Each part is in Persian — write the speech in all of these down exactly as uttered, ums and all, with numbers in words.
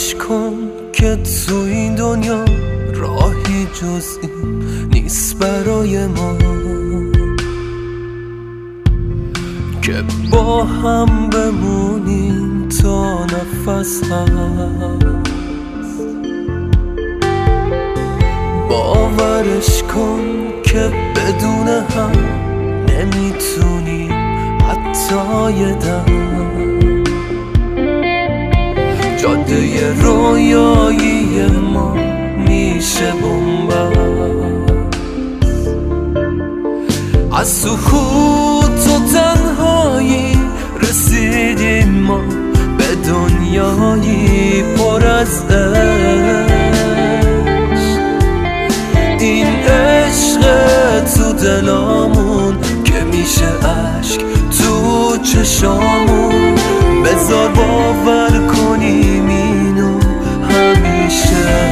باورش کن که تو این دنیا راهی جز این نیست برای ما، که با هم بمونیم تا نفس هست. باورش کن که بدون هم نمیتونیم حتی یه دم. جاده رویایی ما میشه بنبست، از سکوت و تنهایی رسیدیم ما به دنیایی پر از عشق. این عشق تو دلامون که میشه عشق تو چشامون، بذار باور کنیم اینو همیشه.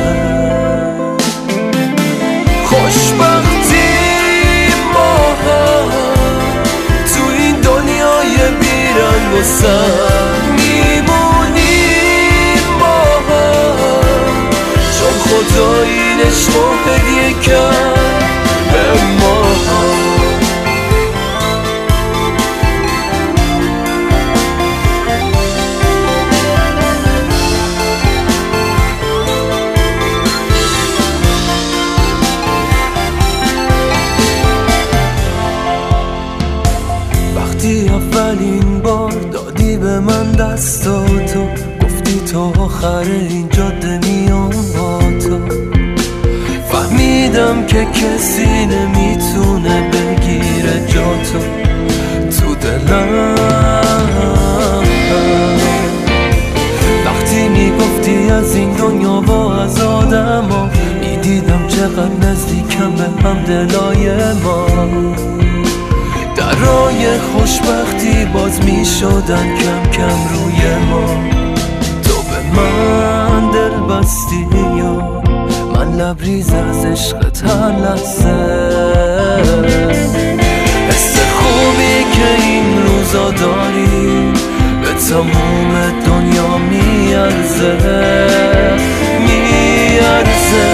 خوشبختی ما هم تو این دنیای بیرنگ و سر میمونیم ما هم، چون خدا این عشق رو هدیه کرد به ما هم. اولین بار دادی به من دستاتو، گفتی تا آخر این جاده میام با تو. فهمیدم که کسی نمیتونه بگیره جاتو تو دلم. وقتی میگفتی از این دنیا با از آدم ها، میدیدم چقدر نزدیکم به هم دلای ما. درای خوشبختی باز می شدن کم کم روی ما. تو به من دل بستی یا من لبریز از عشقت هر لحظه. حس خوبی که این روزا داری به تموم دنیا می ارزه می ارزه.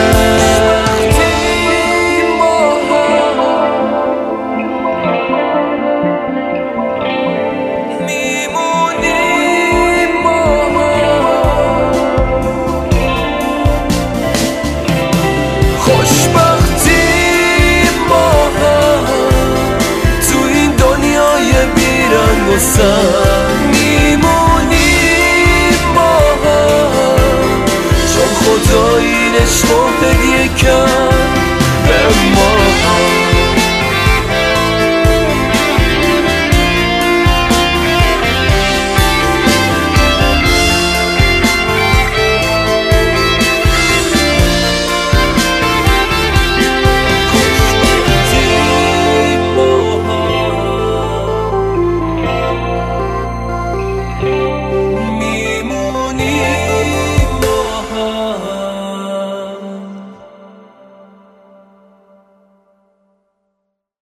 خوشبختی ما هم تو این دنیای بیرنگ و سر